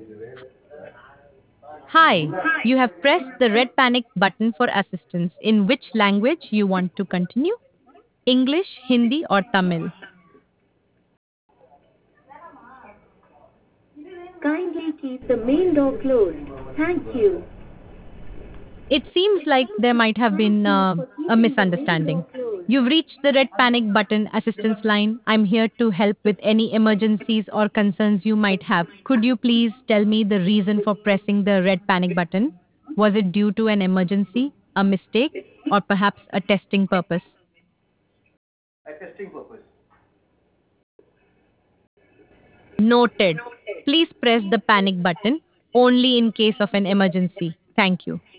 Hi, you have pressed the red panic button for assistance. In which language you want to continue? English, Hindi, or Tamil? Kindly keep the main door closed. Thank you. It seems like there might have been Thank you for a keeping the main door misunderstanding. closed. You've reached the red panic button assistance line. I'm here to help with any emergencies or concerns you might have. Could you please tell me the reason for pressing the red panic button? Was it due to an emergency, a mistake, or perhaps a testing purpose? Noted. Please press the panic button only in case of an emergency. Thank you.